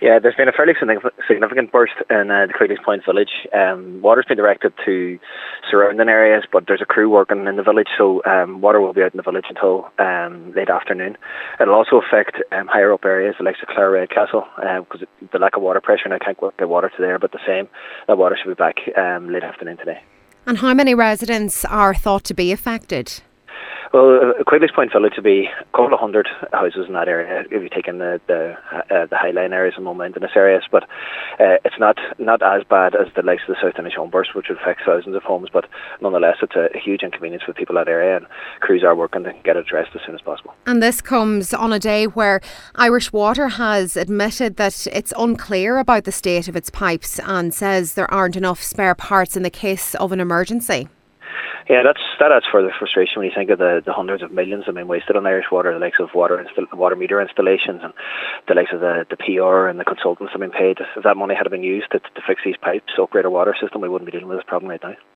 Yeah, there's been a fairly significant burst in the Quigley's Point village. Water's been directed to surrounding areas, but there's a crew working in the village, so water will be out in the village until late afternoon. It'll also affect higher up areas, like Clare Castle, because the lack of water pressure, and I can't get water to there, but that water should be back late afternoon today. And how many residents are thought to be affected? Well, Quigley's Point village would be a couple of hundred houses in that area if you take in the highline areas and more mountainous areas. But it's not as bad as the likes of the South Inishowen burst, which would affect thousands of homes. But nonetheless, it's a huge inconvenience for people in that area, and crews are working to get it addressed as soon as possible. And this comes on a day where Irish Water has admitted that it's unclear about the state of its pipes and says there aren't enough spare parts in the case of an emergency. Yeah, that adds further frustration when you think of the hundreds of millions that have been wasted on Irish Water, the likes of water meter installations and the likes of the PR and the consultants that have been paid. If that money had been used to fix these pipes, upgrade our water system, we wouldn't be dealing with this problem right now.